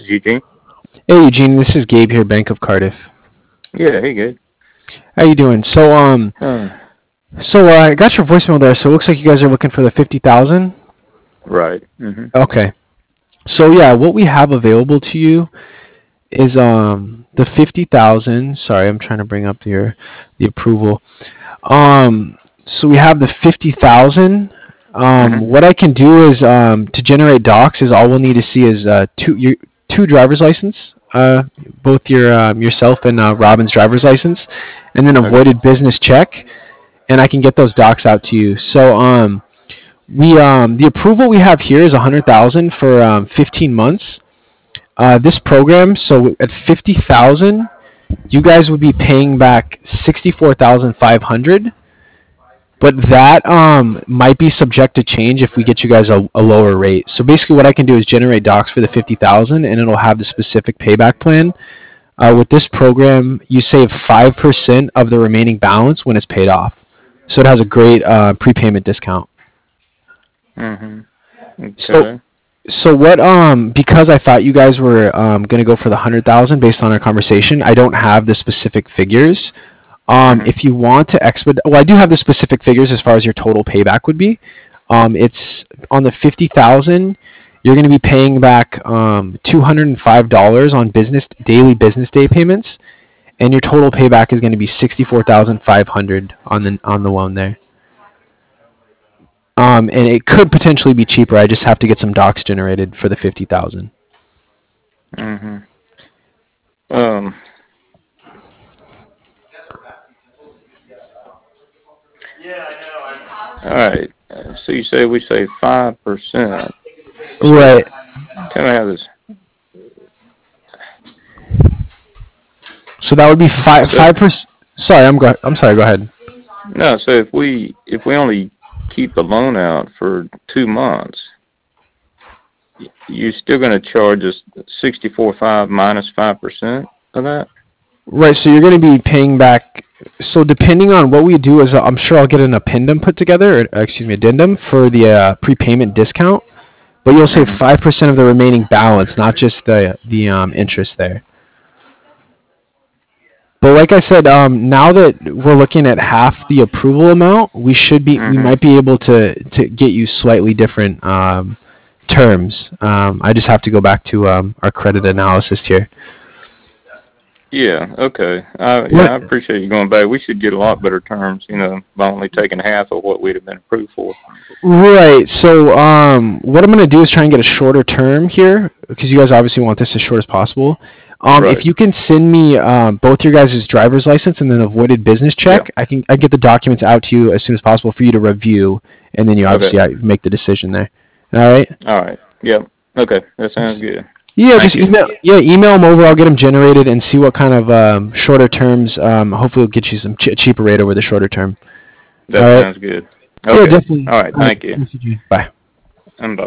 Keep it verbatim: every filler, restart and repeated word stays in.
is Eugene. Hey Eugene, this is Gabe here, Bank of Cardiff. Yeah, hey, good. How you doing? So um, Uh, so uh, I got your voicemail there. So it looks like you guys are looking for the fifty thousand. right. Mm-hmm. Okay. So yeah, what we have available to you is um the fifty thousand. Sorry, I'm trying to bring up your the approval. Um, so we have the fifty thousand. Um, Mm-hmm. what I can do is um to generate docs is all we'll need to see is uh two your two driver's license. Uh, both your um, yourself and uh, Robin's driver's license, and then a Okay. voided business check, and I can get those docs out to you. So um, we um, the approval we have here is a hundred thousand for um, fifteen months. Uh, this program, so at fifty thousand, you guys would be paying back sixty four thousand five hundred. But that um, might be subject to change if we get you guys a, a lower rate. So basically, what I can do is generate docs for the fifty thousand, and it'll have the specific payback plan. Uh, with this program, you save five percent of the remaining balance when it's paid off. So it has a great uh, prepayment discount. Mm-hmm. So Okay. so what um because I thought you guys were um gonna go for the hundred thousand based on our conversation, I don't have the specific figures. Um Mm-hmm. if you want to expedite, well, I do have the specific figures as far as your total payback would be. Um it's on the fifty thousand, you're gonna be paying back um two hundred and five dollars on business daily business day payments, and your total payback is gonna be sixty four thousand five hundred on the on the loan there. Um, and it could potentially be cheaper. I just have to get some docs generated for the fifty thousand. Mm-hmm. Um. All right. Uh, so you say we say five percent. So Right. tell me how this. So that would be five So five percent. Sorry, I'm go. I'm sorry. Go ahead. no. So if we if we only keep the loan out for two months, y- you're still going to charge us sixty four five minus five percent of that. Right. So you're going to be paying back. So depending on what we do, is uh, I'm sure I'll get an appendum put together. Or, uh, excuse me, addendum for the uh, prepayment discount. But you'll save Mm-hmm. five percent of the remaining balance, not just the the um, interest there. But like I said, um, now that we're looking at half the approval amount, we should be we Mm-hmm. might be able to to get you slightly different um, terms. Um, I just have to go back to um, our credit analysis here. Yeah, okay. Uh, yeah, What? I appreciate you going back. We should get a lot better terms, you know, by only taking half of what we'd have been approved for. Right. So um, what I'm gonna do is try and get a shorter term here because you guys obviously want this as short as possible. Um, if Right. you can send me um, both your guys' driver's license and then a voided business Yeah. check, I can I get the documents out to you as soon as possible for you to review, and then you Okay. obviously uh, make the decision there. All right. All right. Yep. Okay. That sounds good. Yeah, Thank just you. email. Yeah, email them over. I'll get them generated and see what kind of um, shorter terms. Um, hopefully, we'll get you some ch- cheaper rate over the shorter term. All That right. sounds good. Yeah, Okay. definitely. All right. All right. Thank you. Thanks, Eugene. Bye. And bye.